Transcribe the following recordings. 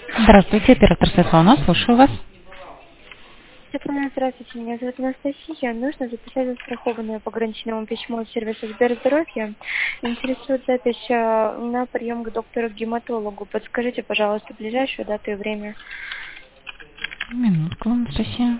Здравствуйте, оператор Светлана, слушаю вас. Светлана, здравствуйте, меня зовут Анастасия. Нужно записать застрахованную пограничному письмо от сервиса Сберздоровья. Интересует запись на прием к доктору-гематологу. Подскажите, пожалуйста, ближайшую дату и время. Минутку, Анастасия.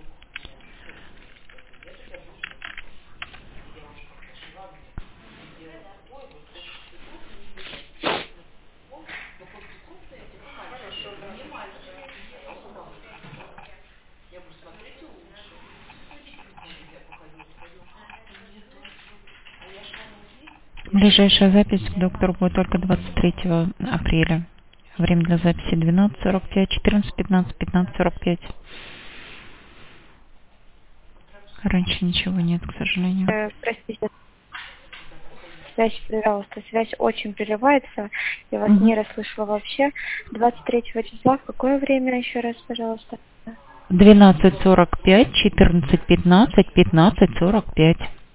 Ближайшая запись к доктору будет только 23 апреля. Время для записи 12:45, 14:15, 15:45. Раньше ничего нет, к сожалению. Простите, связь, пожалуйста, связь очень прерывается. Я вас Угу. не расслышала вообще. 23 числа, в какое время еще раз, пожалуйста? 12:45, 14:15, 15:45.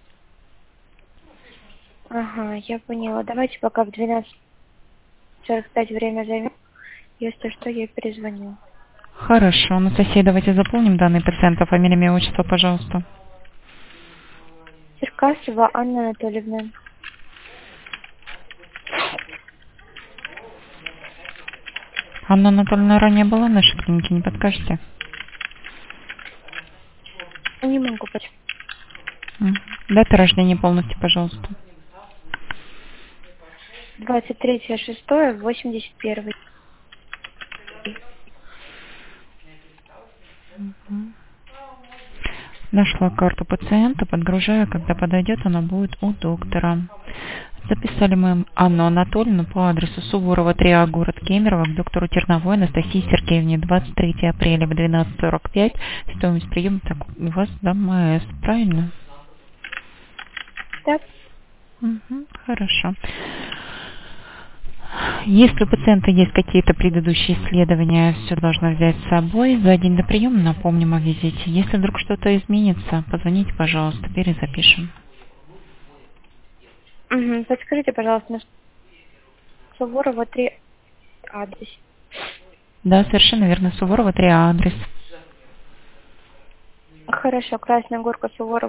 Ага, я поняла. Давайте пока в 12:45 время займем. Если что, я перезвоню. Хорошо, Анастасия, давайте заполним данные пациента. Фамилия, имя, отчество, пожалуйста. Черкасова Анна Анатольевна. Анна Анатольевна ранее была в нашей клинике, не подскажете? Не могу почему. Мгм. Дата рождения полностью, пожалуйста. 23.06.81. Нашла карту пациента, подгружаю, когда подойдет, она будет у доктора. Записали мы Анну Анатольевну по адресу Суворова, 3А, город Кемерово, к доктору Терновой Анастасии Сергеевне, 23 апреля в 12:45. Стоимость приема так, у вас ДМС, правильно? Так, Угу, хорошо. Если у пациента есть какие-то предыдущие исследования, все должно взять с собой. За день до приема напомним о визите. Если вдруг что-то изменится, позвоните, пожалуйста, перезапишем. подскажите, пожалуйста, на Суворова 3 адрес. Да, совершенно верно. Суворова, 3А адрес. Хорошо, Красная Горка Суворова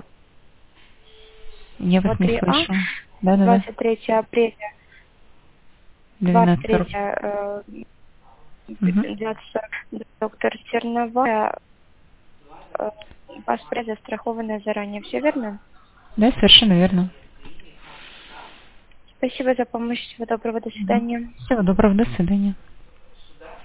Я вас не 3А, слышу. Да-да-да. 23 апреля, 23 12:40. 12:40, доктор Терновая, паспорт застрахованная заранее. Все верно? Да, совершенно верно. Спасибо за помощь. Всего доброго. До свидания. Всего доброго, до свидания.